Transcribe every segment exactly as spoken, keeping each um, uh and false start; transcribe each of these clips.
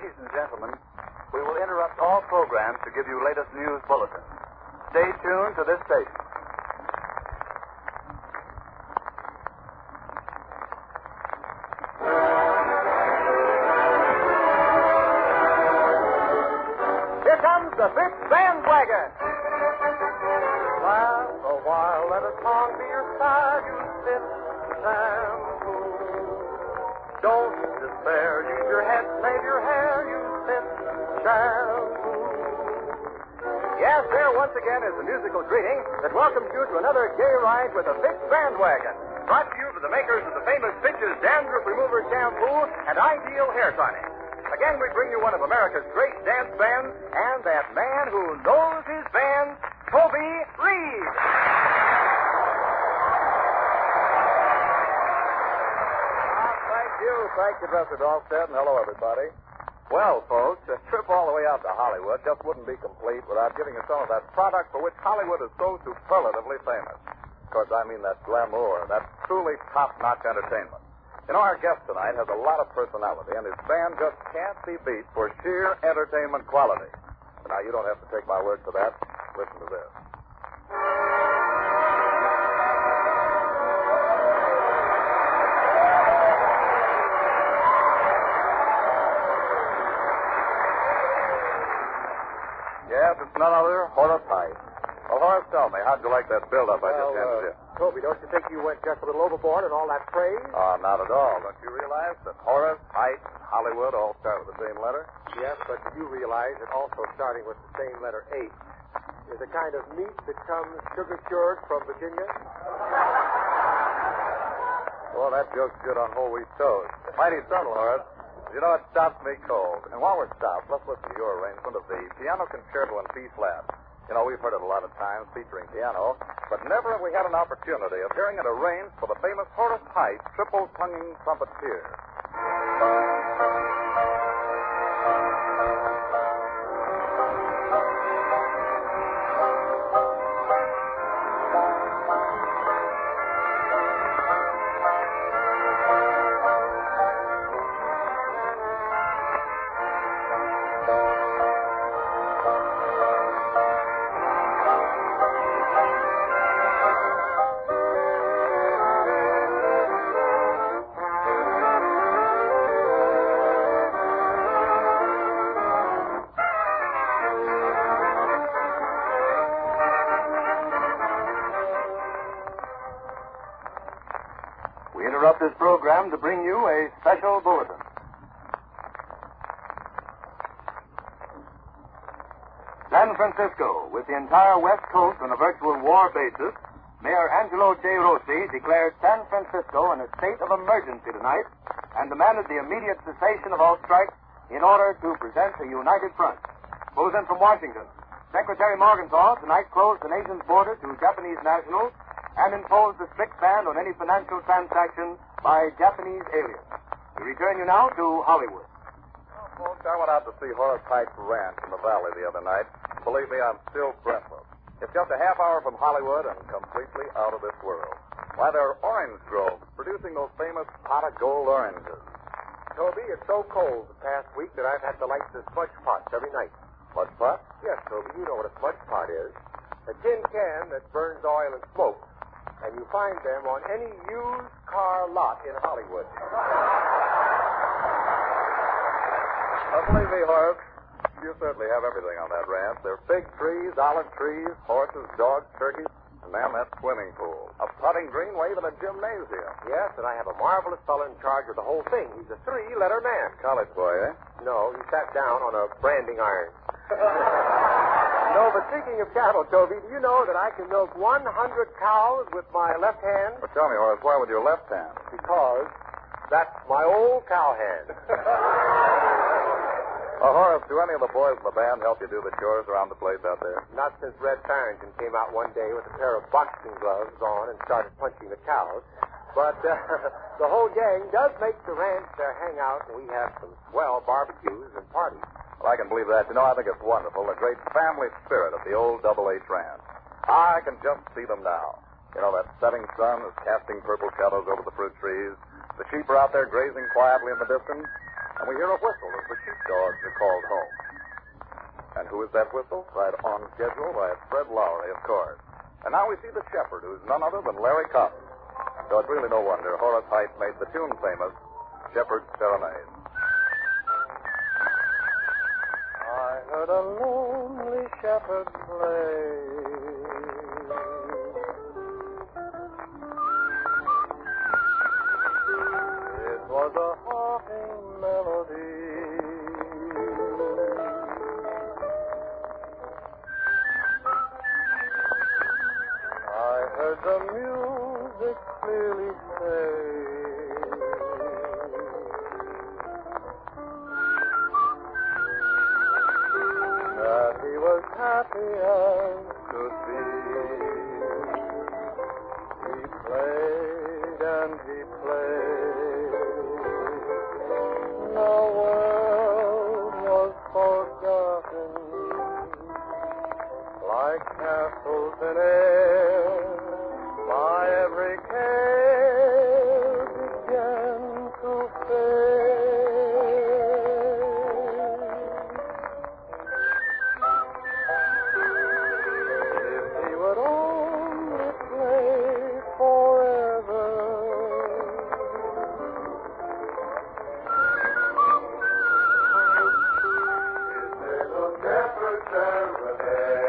Ladies and gentlemen, we will interrupt all programs to give you latest news bulletins. Stay tuned to this station. Here comes the fifth bandwagon. Laugh a while, let a song be your side, you sit shampoo. Don't despair, use your head, save your hair, you sit shampoo. Yes, there once again is the musical greeting that welcomes you to another gay ride with the fifth bandwagon. Brought to you by the makers of the famous Fitch's Dandruff Remover Shampoo and Ideal Hair Tonic. Again, we bring you one of America's great dance bands and that man who knows his band, Toby Reed. Thank you. Thank you, Professor Dahlstedt, and hello, everybody. Well, folks, a trip all the way out to Hollywood just wouldn't be complete without giving you some of that product for which Hollywood is so superlatively famous. Of course, I mean that glamour, that truly top-notch entertainment. You know, our guest tonight has a lot of personality, and his band just can't be beat for sheer entertainment quality. But now, you don't have to take my word for that. Listen to this. Yes, it's none other, Horace Heidt. Well, Horace, tell me, how'd you like that build-up I just handed you? Toby, don't you think you went just a little overboard in all that praise? Oh, not at all. Don't you realize that Horace, Heidt, and Hollywood all start with the same letter? Yes, but you realize that also starting with the same letter H is a kind of meat that comes sugar-cured from Virginia? Well, that joke's good on whole wheat toast. Mighty subtle, Horace. You know, it stops me cold. And while we're stopped, let's listen to your arrangement of the Piano Concerto in B flat. You know, we've heard it a lot of times featuring piano, but never have we had an opportunity of hearing it arranged for the famous Horace Heidt triple-tonguing trumpeter. This program to bring you a special bulletin. San Francisco, with the entire West Coast on a virtual war basis, Mayor Angelo J. Rossi declared San Francisco in a state of emergency tonight and demanded the immediate cessation of all strikes in order to present a united front. Closing from Washington, Secretary Morgenthau tonight closed the nation's border to Japanese nationals and imposed a strict ban on any financial transactions by Japanese aliens. We return you now to Hollywood. Well, folks, I went out to see Horace Heidt's ranch in the valley the other night. Believe me, I'm still breathless. It's just a half hour from Hollywood and completely out of this world. Why, there are orange groves producing those famous pot of gold oranges. Toby, it's so cold the past week that I've had to light the smudge pots every night. Smudge pot? Yes, Toby, you know what a smudge pot is. A tin can that burns oil and smoke. And you find them on any used car lot in Hollywood. Well, believe me, Horace, you certainly have everything on that ranch. There are fig trees, olive trees, horses, dogs, turkeys, and, ma'am, that swimming pool. A putting green, even a gymnasium. Yes, and I have a marvelous fellow in charge of the whole thing. He's a three-letter man. College boy, eh? No, he sat down on a branding iron. No, but speaking of cattle, Toby, do you know that I can milk one hundred cows with my left hand? But tell me, Horace, why with your left hand? Because that's my old cow hand. Oh, Horace, do any of the boys in the band help you do the chores around the place out there? Not since Red Farrington came out one day with a pair of boxing gloves on and started punching the cows. But uh, the whole gang does make the ranch their hangout, and we have some swell barbecues and parties. Well, I can believe that. You know, I think it's wonderful, the great family spirit of the old Double H Ranch. I can just see them now. You know, that setting sun is casting purple shadows over the fruit trees. The sheep are out there grazing quietly in the distance. and we hear a whistle as the sheepdogs are called home. And who is that whistle? Right on schedule by Fred Lowry, of course. And now we see the shepherd, who's none other than Larry Cotton. So it's really no wonder Horace Heidt made the tune famous, Shepherd's Serenade. I heard a lonely shepherd play. It was a haunting melody. I heard the music clearly say that he was happy as could be. He played and he played. The world was forgotten, like castles in air. My every care began to fade. If he would only play forever, his little shepherd serenade.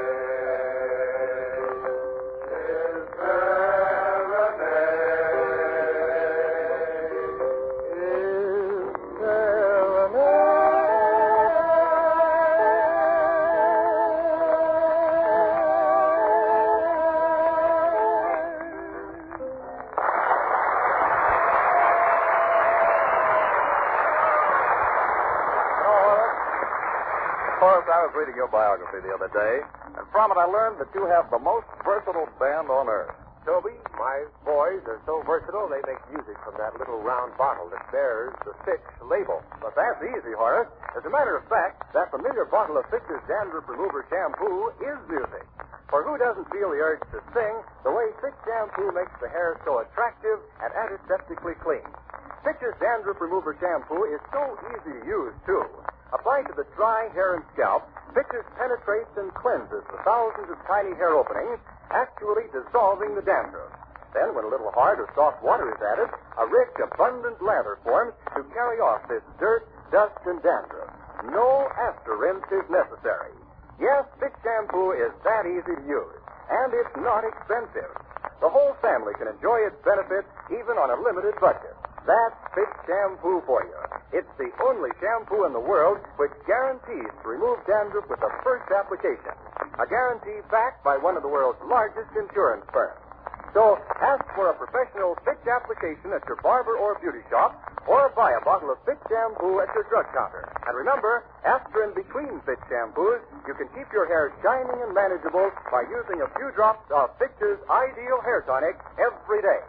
I was reading your biography the other day, and from it I learned that you have the most versatile band on earth. Toby, my boys are so versatile they make music from that little round bottle that bears the Fitch label. But that's easy, Horace. As a matter of fact, that familiar bottle of Fitch's Dandruff Remover Shampoo is music. For who doesn't feel the urge to sing the way Fitch Shampoo makes the hair so attractive and antiseptically clean? Fitch's Dandruff Remover Shampoo is so easy to use, too. Applied to the dry hair and scalp, Fitch's penetrates and cleanses the thousands of tiny hair openings, actually dissolving the dandruff. Then, when a little hard or soft water is added, a rich, abundant lather forms to carry off this dirt, dust, and dandruff. No after rinse is necessary. Yes, Fitch Shampoo is that easy to use, and it's not expensive. The whole family can enjoy its benefits even on a limited budget. That's Fitch Shampoo for you. It's the only shampoo in the world which guarantees to remove dandruff with the first application. A guarantee backed by one of the world's largest insurance firms. So ask for a professional Fitch application at your barber or beauty shop, or buy a bottle of Fitch Shampoo at your drug counter. And remember, after and between Fitch Shampoos, you can keep your hair shining and manageable by using a few drops of Fitch's Ideal Hair Tonic every day.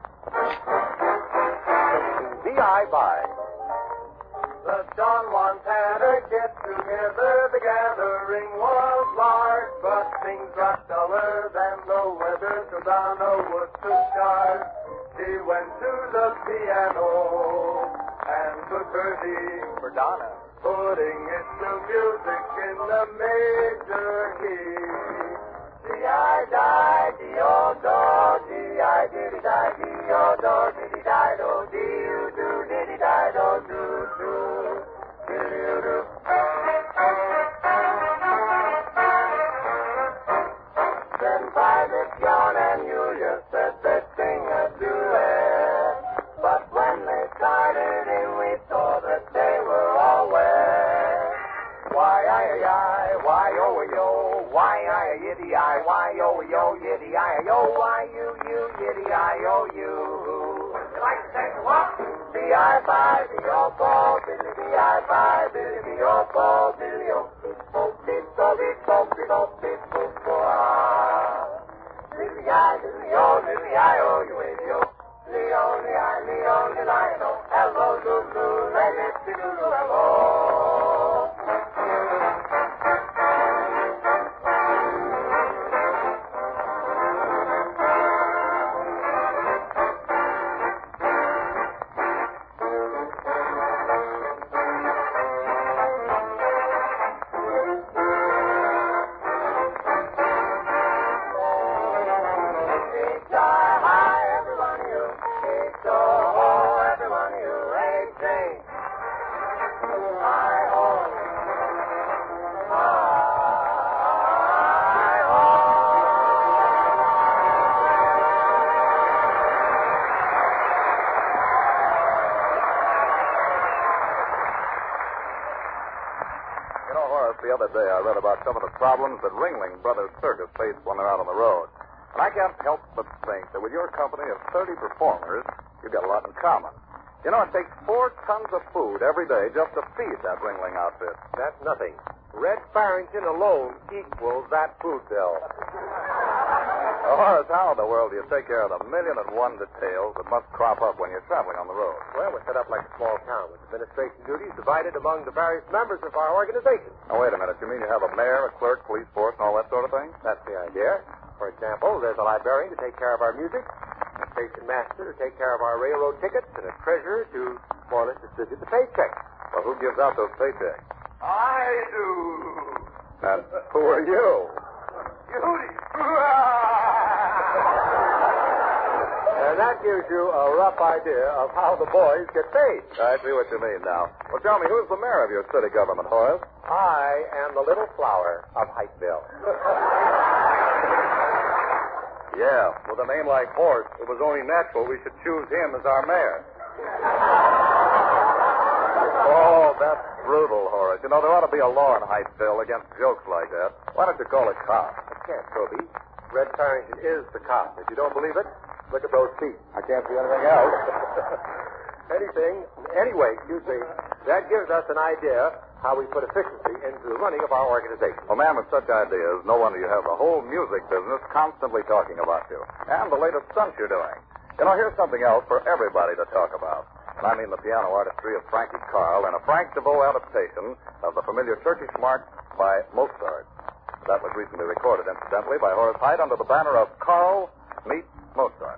B I by The John Montana get-together, the gathering was large, but things got duller than the weather, so Donna Wood took charge. She went to the piano and took her lead For Donna. putting it to music in the major key. D-I-die-dee-o-do, D-I-diddy-die-dee-o-do, diddy-die-do, dee-you-do, diddy-die-do-do-do, diddy-you-do. Then Private John and Julia said they'd sing a duet, but when they started in, we saw that they were all wet. Why-I-I, why-oh-yo, why-I-yiddy-I, why-oh-yo, yiddy-I-yo, why-you-you, yiddy-I-yo-you. Like to take a walk? B-I-bye, B-O-bo, biddly-B-I-bye, biddly-B-O-bo, biddly-O-bo, biddly-O-bo, biddly-O-bo, Diddly-I, diddly-O, diddly-I-O, you idiot. Leo, Leo, Leo, Leo, hello, Lulu, let it be Lulu, hello. Just the other day, I read about some of the problems that Ringling Brothers Circus face when they're out on the road. And I can't help but think that with your company of thirty performers, you've got a lot in common. You know, it takes four tons of food every day just to feed that Ringling outfit. That's nothing. Red Farrington alone equals that food bill. Oh, Horace, how in the world do you take care of the million and one details that must crop up when you're traveling on the road? Well, we're set up like a small town with administration duties divided among the various members of our organization. Now, wait a minute. You mean you have a mayor, a clerk, police force, and all that sort of thing? That's the idea. For example, there's a librarian to take care of our music, a station master to take care of our railroad tickets, and a treasurer to more or less distribute the paychecks. Well, who gives out those paychecks? I do. And who are you? Judy. And that gives you a rough idea of how the boys get paid. I see what you mean now. Well, tell me, who's the mayor of your city government, Horace? I am the little flower of Hikeville. Yeah, with a name like Horace, it was only natural we should choose him as our mayor. Oh, that's brutal, Horace. You know, there ought to be a law in Hikeville against jokes like that. Why don't you call a cop? I can't, Toby. Red Farrington is the cop. If you don't believe it, look at those feet. I can't see anything else. Anything, anyway, excuse me, that gives us an idea how we put efficiency into the running of our organization. Well, man, with such ideas, no wonder you have the whole music business constantly talking about you. And the latest stunts you're doing. You know, here's something else for everybody to talk about. And I mean the piano artistry of Frankie Carl and a Frank DeVoe adaptation of the familiar Turkish march by Mozart. That was recently recorded, incidentally, by Horace Heidt under the banner of Carl meets Mozart.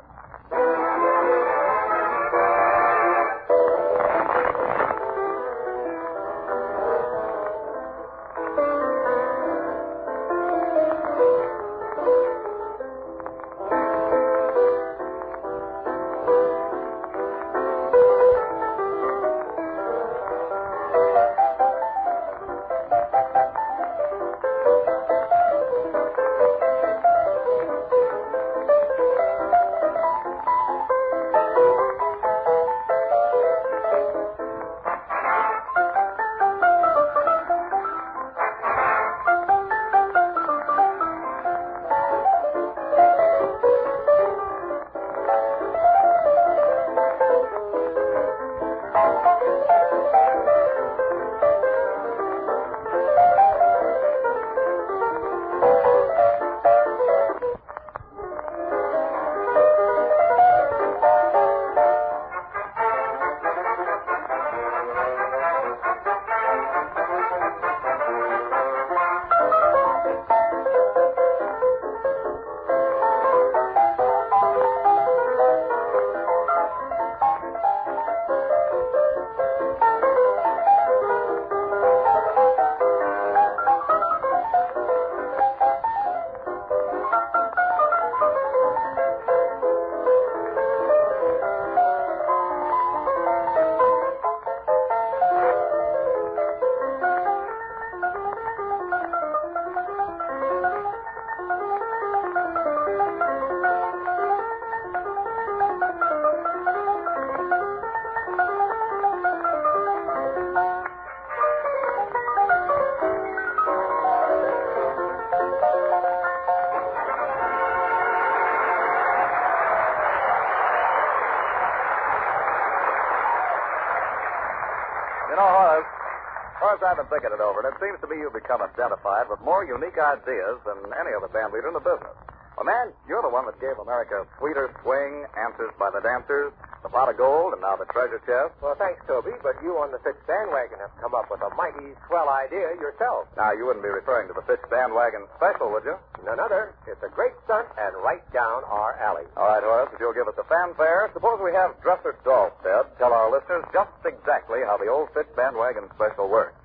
You know, Horace, as far as I've been thinking it over, and it seems to me you've become identified with more unique ideas than any other band leader in the business. Well, man, you're the one that gave America Sweeter Swing, Answers by the Dancers, the Pot of Gold, and now the Treasure Chest. Well, thanks, Toby, but you on the Fitch bandwagon have come up with a mighty swell idea yourself. Now, you wouldn't be referring to the Fitch bandwagon special, would you? None other. It's a great stunt and right down our alley. All right, Horace, if you'll give us a fanfare, suppose we have Dresser Dahlstead tell our listeners just exactly how the old Fitch bandwagon special works.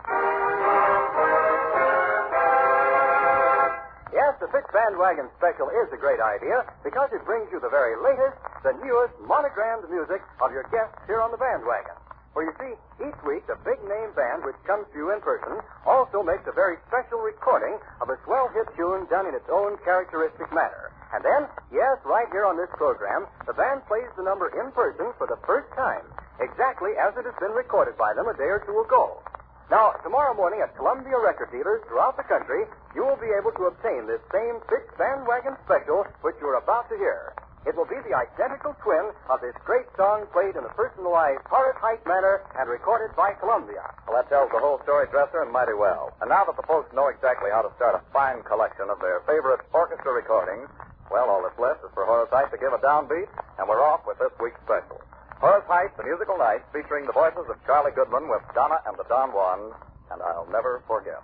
Yes, the Fitch Bandwagon Special is a great idea because it brings you the very latest, the newest monogrammed music of your guests here on the bandwagon. For you see, each week the big-name band which comes to you in person also makes a very special recording of a swell hit tune done in its own characteristic manner. And then, yes, right here on this program, the band plays the number in person for the first time, exactly as it has been recorded by them a day or two ago. Now, tomorrow morning at Columbia record dealers throughout the country, you will be able to obtain this same Fix Bandwagon Special, which you're about to hear. It will be the identical twin of this great song played in a personalized Horace Heidt manner and recorded by Columbia. Well, that tells the whole story, Dresser, and mighty well. And now that the folks know exactly how to start a fine collection of their favorite orchestra recordings, well, all that's left is for Horace Heidt to give a downbeat, and we're off with this week's special. Horace Heidt, the musical night, featuring the voices of Charlie Goodman with Donna and the Don Juans, and I'll never forget.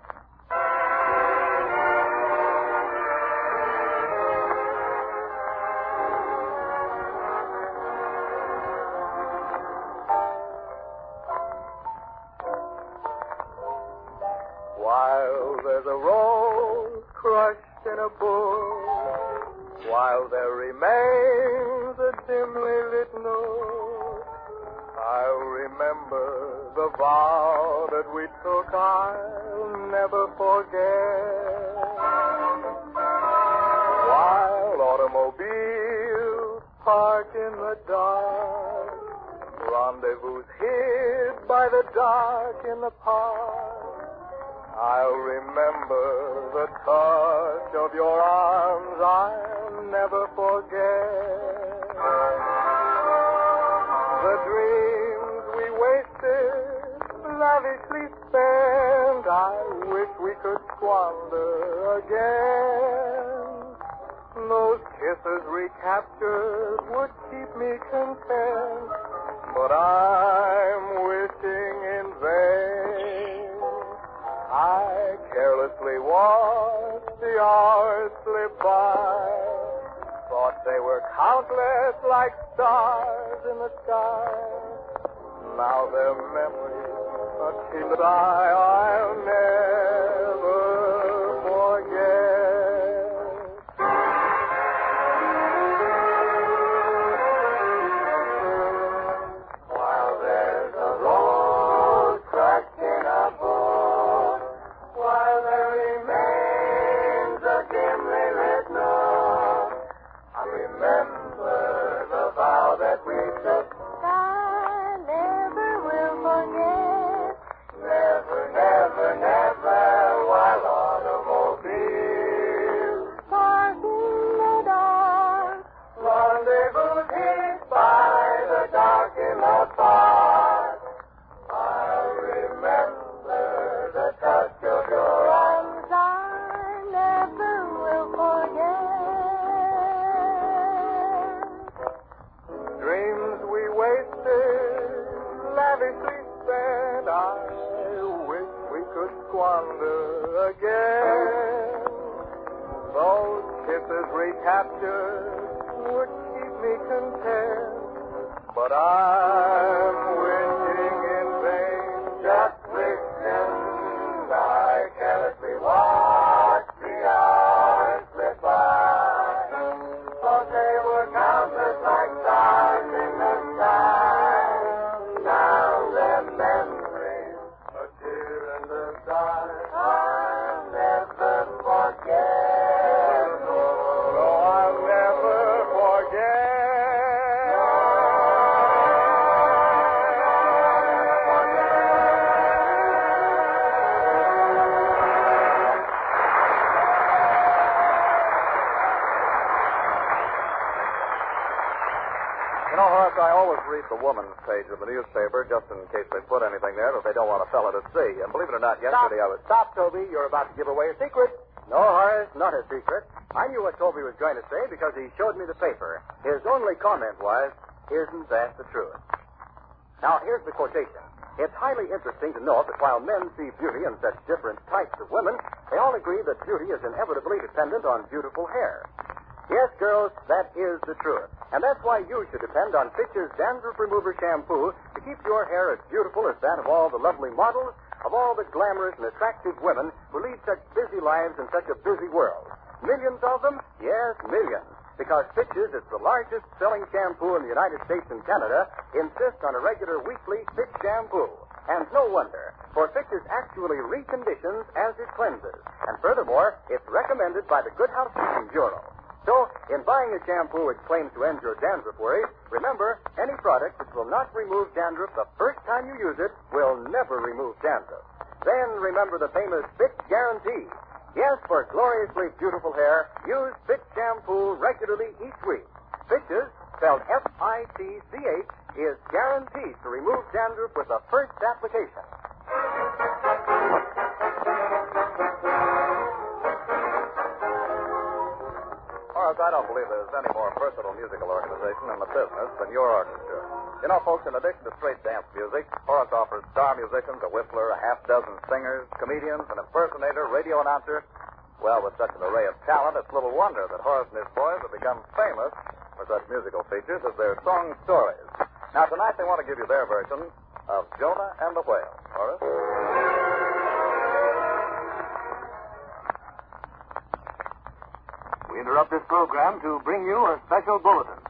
While there's a rose crushed in a bush, while there remains a dimly lit note, I'll remember the vow that we took. I'll never forget. While automobiles park in the dark, rendezvous hid by the dark in the park, I'll remember the touch of your arms. I'll never forget. The dreams we wasted, lavishly spent, I wish we could squander again. Those kisses recaptured would keep me content, but I'm wishing in vain. I carelessly watched the hours slip by, thought they were countless like stars in the sky. Now they're memories, a kiss I, I'll never forget. While there's a rose crushed in a bush, while there remains a dimly lit note, I remember the vow that we took. I never will forget. Never, never, never, while automobiles Park in the dark, rendezvous hid by the dark in the park, I'll remember the touch of your arms. I never will forget. Dreams we wasted, lavishly spent, I wish we could squander again. Those kisses recaptured would keep me content, but I'm wishing in vain. Just listen, I carelessly watched the hours slip by, thought they were countless like stars in the sky. Now they're memories, a tear in the dark. I'll never forget. No, I'll never forget. You know, Horace, I always read the woman's page of the newspaper just in case they put anything there that they don't want a fella to see. And believe it or not, yesterday I was... Stop, Toby. You're about to give away a secret. No, Horace, not a secret. I knew what Toby was going to say because he showed me the paper. His only comment was, isn't that the truth? Now, here's the quotation. It's highly interesting to note that while men see beauty in such different types of women, they all agree that beauty is inevitably dependent on beautiful hair. Yes, girls, that is the truth. And that's why you should depend on Fitch's Dandruff Remover Shampoo to keep your hair as beautiful as that of all the lovely models, of all the glamorous and attractive women who lead such busy lives in such a busy world. Millions of them? Yes, millions. Because Fitch's is the largest selling shampoo in the United States and Canada, insists on a regular weekly Fitch shampoo. And no wonder, for Fitch's actually reconditions as it cleanses. And furthermore, it's recommended by the Good Housekeeping Bureau. So, in buying a shampoo which claims to end your dandruff worries, remember, any product which will not remove dandruff the first time you use it will never remove dandruff. Then remember the famous Fitch Guarantee. Yes, for gloriously beautiful hair, use Fitch shampoo regularly each week. Fitch's, spelled F I T C H, is guaranteed to remove dandruff with the first application. Horace, I don't believe there's any more versatile musical organization in the business than your orchestra. You know, folks, in addition to straight dance music, Horace offers star musicians, a whistler, a half dozen singers, comedians, an impersonator, radio announcer. Well, with such an array of talent, it's little wonder that Horace and his boys have become famous for such musical features as their song stories. Now, tonight they want to give you their version of Jonah and the Whale. Horace? We interrupt this program to bring you a special bulletin.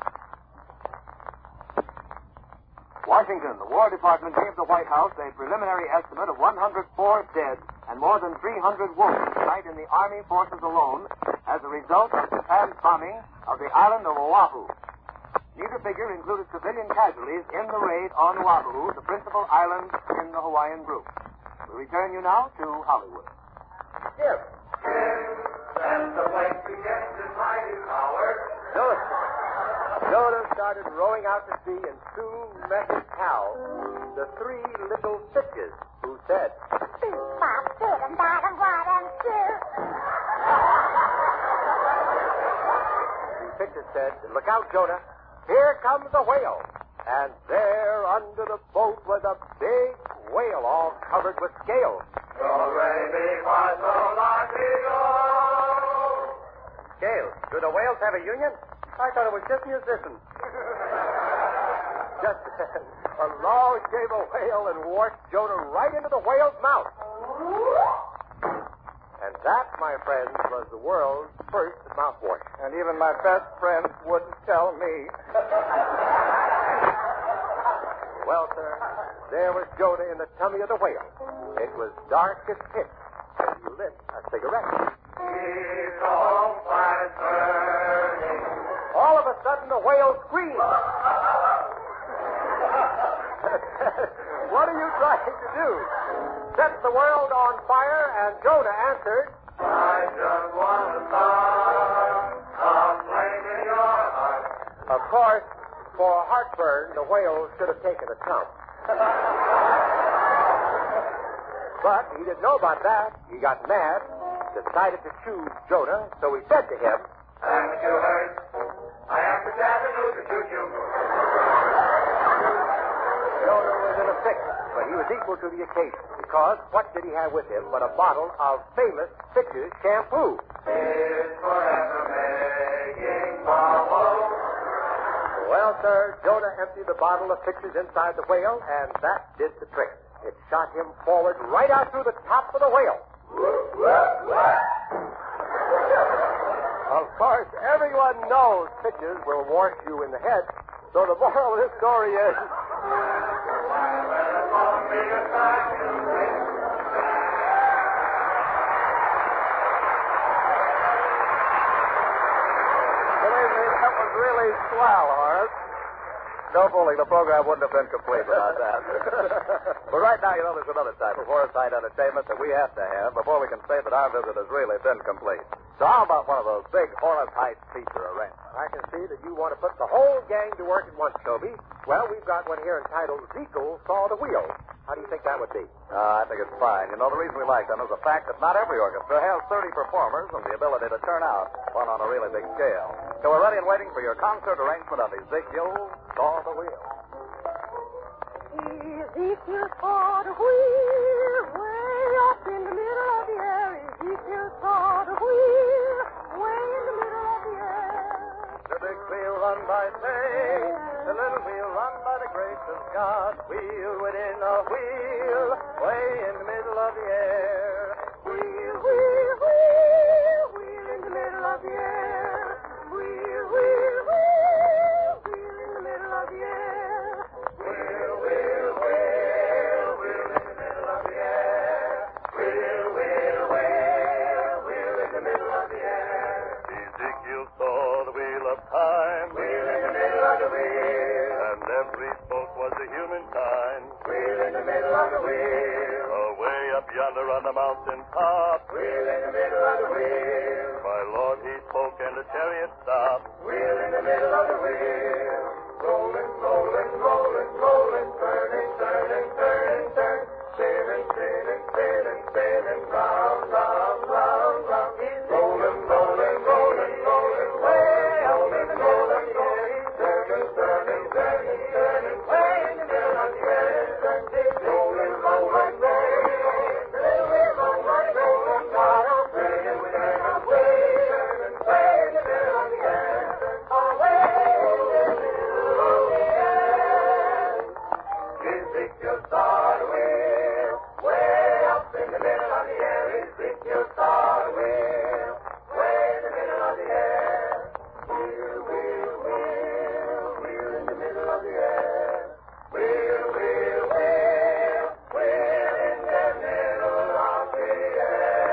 Washington, the War Department gave the White House a preliminary estimate of one hundred four dead and more than three hundred wounded tonight in the Army forces alone as a result of Japan's bombing of the island of Oahu. Neither figure included civilian casualties in the raid on Oahu, the principal island in the Hawaiian group. We return you now to Hollywood. Yes. That's the place to get to mighty power. Jonah, Jonah started rowing out to sea and soon met his pals, the three little Fitches, who said, Boop, bop, bid'em, bottom, bottom, shoot. The Fitches said, look out, Jonah. Here comes a whale. And there under the boat was a big whale all covered with scales. Scales? Do the whales have a union? I thought it was just musicians. Just then, a law gave a whale and washed Jonah right into the whale's mouth. And that, my friends, was the world's first mouthwash. And even my best friends wouldn't tell me. Well, sir, there was Jonah in the tummy of the whale. It was dark as pitch, and he lit a cigarette. Keep on fire burning. All of a sudden, the whale screamed. What are you trying to do? Set the world on fire, and Jonah answered, I just want to start a flame in your heart. of course, for heartburn, the whale should have taken a chump. But he didn't know about that. He got mad, decided to choose Jonah, so he said to him, Haven't you heard? I am the Japanese to shoot you. Jonah was in a fix, but he was equal to the occasion, because what did he have with him but a bottle of famous Fitch's shampoo? It's forever making bubbles. Well, sir, Jonah emptied the bottle of Fitch's inside the whale, and that did the trick. It shot him forward right out through the top of the whale. Of course, everyone knows Fitch's will wash you in the head, so the moral of this story is... Believe me, that was really swell, Horace. No fooling, the program wouldn't have been complete without that. But right now, you know, there's another type of Horace-side entertainment that we have to have before we can say that our visit has really been complete. So how about one of those big Horace Heights feature arrangements? I can see that you want to put the whole gang to work at once, Toby. Well, we've got one here entitled Zekel Saw the Wheel. How do you think that would be? Uh, I think it's fine. You know, the reason we like them is the fact that not every orchestra has thirty performers and the ability to turn out one on a really big scale. So we're ready and waiting for your concert arrangement of Ezekiel Saw the Wheel. Ezekiel saw the wheel way up in the middle of the air. Ezekiel saw the wheel way in the middle of the air. The big wheel run by faith, the little wheel run by the grace of God. Wheel within a wheel, way in the middle of the air. Wheel, wheel, wheel, wheel in the middle of the air. Wheel, wheel, wheel, wheel in the middle of the air. Wheel, wheel, wheel, wheel in the middle of the air. Wheel, wheel, wheel, wheel in the middle of the air. Ezekiel saw the wheel of time. Wheel in the middle of the wheel. And every spoke was a human kind. Wheel in the middle of the wheel. Away up yonder on the mountain top. Wheel in the middle of the wheel. My Lord, he spoke and the chariot stopped. Wheel in the middle of the wheel. Rolling, rolling, rolling, rolling, turning, turning, turning, turning, sailing, sailing, sailing, sailing, round, round, round, round. He's rolling, rolling, rolling, rolling, way up in the middle of the air. Turning, turning, turning, turning, way in the middle of the air. He's rolling, rolling, rolling, rolling, rolling, rolling, rolling, turning, turning, way, turning, way in the middle of the air. Away in the middle of the air. Ezekiel saw the wheel, way up in the middle of the air. Ezekiel saw the wheel, way in the middle of the air. Wheel, wheel, wheel, wheel in the middle of the air. Wheel, wheel, wheel, wheel in the middle of the air.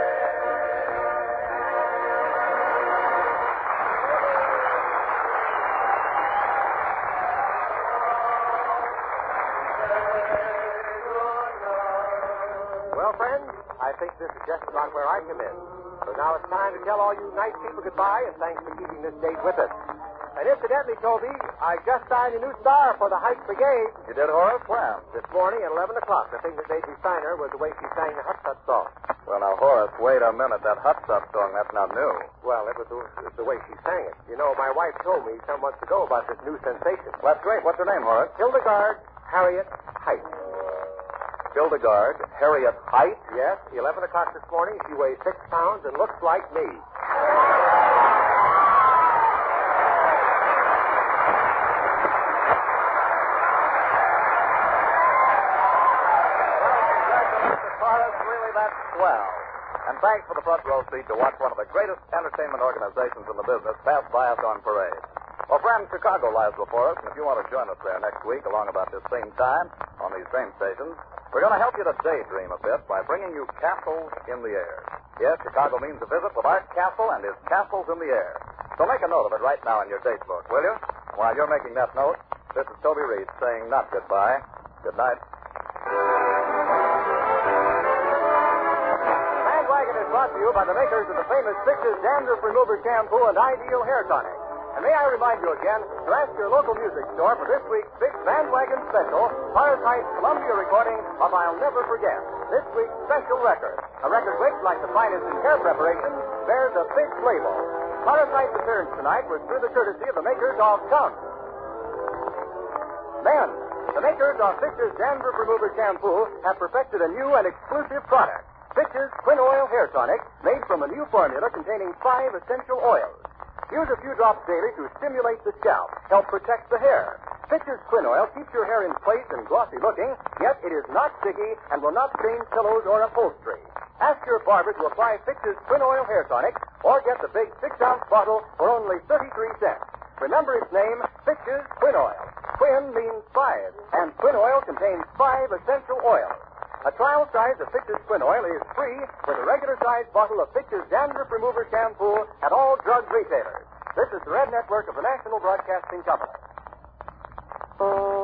Well, friends, I think this is just about where I come in. So now it's time to tell all you nice people goodbye, and thanks for keeping this date with us. And incidentally, Toby, I just signed a new star for the Hike Brigade. You did, Horace? When? This morning at eleven o'clock. The thing that made me sign her was the way she sang the Hut Hut song. Well, now, Horace, wait a minute. That Hut Stop song, that's not new. Well, it was the, it's the way she sang it. You know, my wife told me some months ago about this new sensation. Well, that's great. What's her name, Horace? Hildegard Harriet Height. Hildegard Harriet Height? Yes, eleven o'clock this morning. She weighs six pounds and looks like me. Horace, really, that's swell. And thanks for the front row seat to watch one of the greatest entertainment organizations in the business pass by us on parade. Well, friends, Chicago lies before us, and if you want to join us there next week along about this same time on these same stations, we're going to help you to daydream a bit by bringing you Castles in the Air. Yes, Chicago means a visit with Art Castle and his Castles in the Air. So make a note of it right now in your date book, will you? While you're making that note, this is Toby Reed saying not goodbye. Good night. Bandwagon is brought to you by the makers of the famous Fix's Dandruff Remover Shampoo and Ideal Hair Tonic. And may I remind you again to ask your local music store for this week's Fix Bandwagon Special, Forest Heights Columbia recording of I'll Never Forget. This week's special record. A record which, like the finest in hair preparation, bears a Fix label. Forest Heights' appearance tonight was through the courtesy of the makers of Gum. Men, the makers of Fix's Dandruff Remover Shampoo have perfected a new and exclusive product. Fix's Quin Oil Hair Tonic, made from a new formula containing five essential oils. Use a few drops daily to stimulate the scalp, help protect the hair. Fix's Quin Oil keeps your hair in place and glossy looking, yet it is not sticky and will not stain pillows or upholstery. Ask your barber to apply Fix's Quin Oil Hair Tonic or get the big six-ounce bottle for only thirty-three cents. Remember its name, Fix's Quin Oil. Quin means five, and Quin Oil contains five essential oils. A trial size of Fix's Quin Oil is free with a regular-sized bottle of Fix's Dandruff Remover Shampoo at all drug retailers. This is the Red Network of the National Broadcasting Company.